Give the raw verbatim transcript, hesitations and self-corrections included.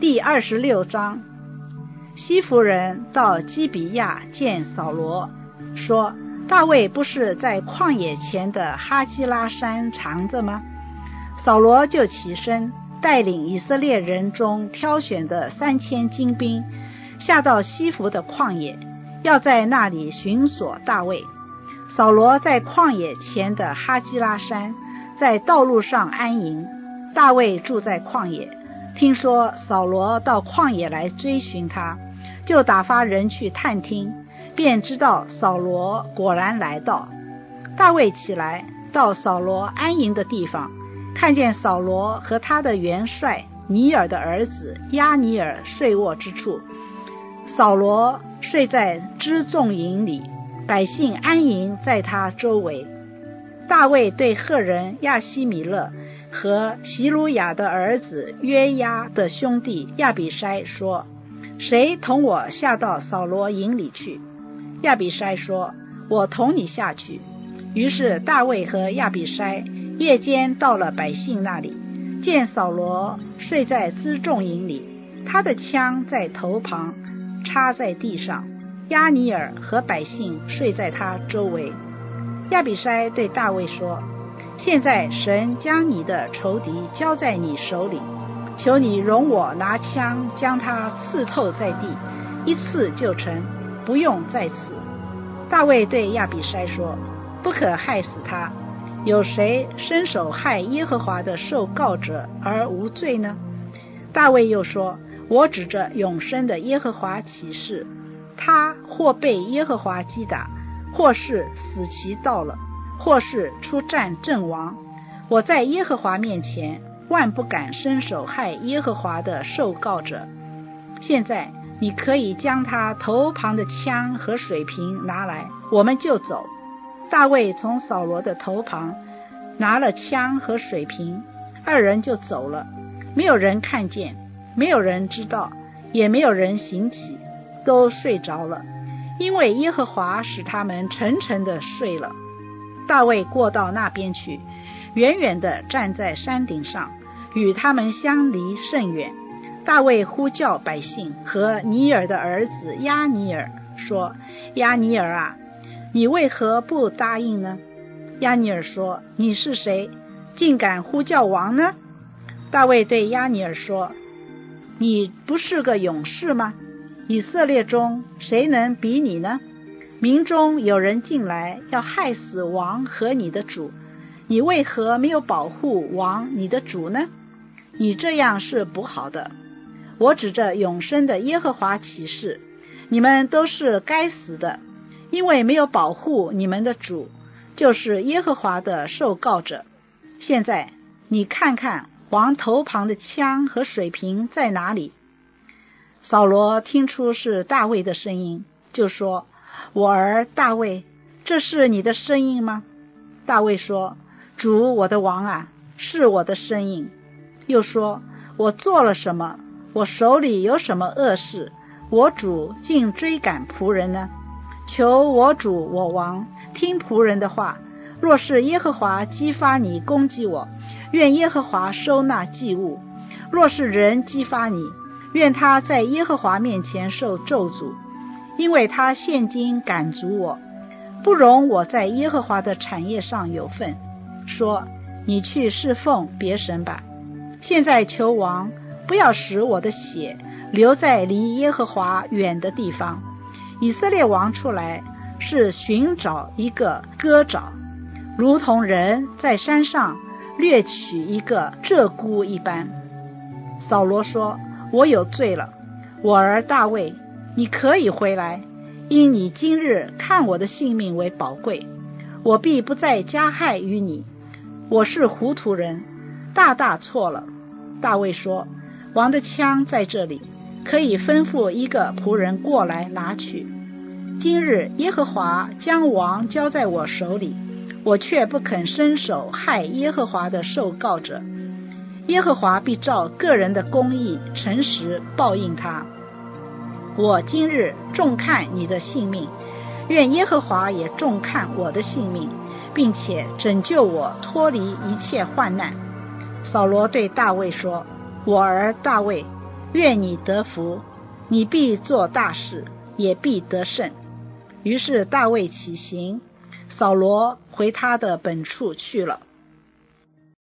第二十六章，西弗人到基比亚见扫罗，说：大卫不是在旷野前的哈基拉山藏着吗？扫罗就起身，带领以色列人中挑选的三千精兵，下到西弗的旷野，要在那里寻索大卫。扫罗在旷野前的哈基拉山，在道路上安营。大卫住在旷野，听说扫罗到旷野来追寻他，就打发人去探听，便知道扫罗果然来到。大卫起来，到扫罗安营的地方，看见扫罗和他的元帅尼尔的儿子押尼尔睡卧之处，扫罗睡在辎重营里，百姓安营在他周围。大卫对赫人亚希米勒和席鲁雅的儿子约押的兄弟亚比筛说：谁同我下到扫罗营里去？亚比筛说：我同你下去。于是大卫和亚比筛夜间到了百姓那里，见扫罗睡在辎重营里，他的枪在头旁插在地上，押尼尔和百姓睡在他周围。亚比筛对大卫说：现在神将你的仇敌交在你手里，求你容我拿枪将他刺透在地，一刺就成，不用再刺。大卫对亚比筛说：不可害死他，有谁伸手害耶和华的受膏者而无罪呢？大卫又说：我指着永生的耶和华起誓，他或被耶和华击打，或是死期到了，或是出战阵亡，我在耶和华面前万不敢伸手害耶和华的受膏者。现在你可以将他头旁的枪和水瓶拿来，我们就走。大卫从扫罗的头旁拿了枪和水瓶，二人就走了，没有人看见，没有人知道，也没有人醒起，都睡着了，因为耶和华使他们沉沉地睡了。大卫过到那边去，远远地站在山顶上，与他们相离甚远。大卫呼叫百姓和尼尔的儿子押尼尔说：押尼尔啊，你为何不答应呢？押尼尔说：你是谁，竟敢呼叫王呢？大卫对押尼尔说：你不是个勇士吗？以色列中谁能比你呢？民中有人进来要害死王和你的主，你为何没有保护王你的主呢？你这样是不好的。我指着永生的耶和华起誓，你们都是该死的，因为没有保护你们的主，就是耶和华的受膏者。现在你看看王头旁的枪和水瓶在哪里？扫罗听出是大卫的声音，就说：我儿大卫，这是你的声音吗？大卫说：主我的王啊，是我的声音。又说：我做了什么？我手里有什么恶事？我主竟追赶仆人呢？求我主我王听仆人的话，若是耶和华激发你攻击我，愿耶和华收纳祭物；若是人激发你，愿他在耶和华面前受咒诅，因为他现今赶逐我，不容我在耶和华的产业上有份。说：你去侍奉别神吧。现在求王不要使我的血留在离耶和华远的地方。以色列王出来是寻找一个割爪，如同人在山上掠取一个鹧鸪一般。扫罗说：我有罪了，我儿大卫，你可以回来，因你今日看我的性命为宝贵，我必不再加害于你。我是糊涂人，大大错了。大卫说：王的枪在这里，可以吩咐一个仆人过来拿去。今日耶和华将王交在我手里，我却不肯伸手害耶和华的受膏者。耶和华必照个人的公义诚实报应他。我今日重看你的性命，愿耶和华也重看我的性命，并且拯救我脱离一切患难。扫罗对大卫说：我儿大卫， 愿你得福，你必做大事，也必得胜。于是大卫起行，扫罗回他的本处去了。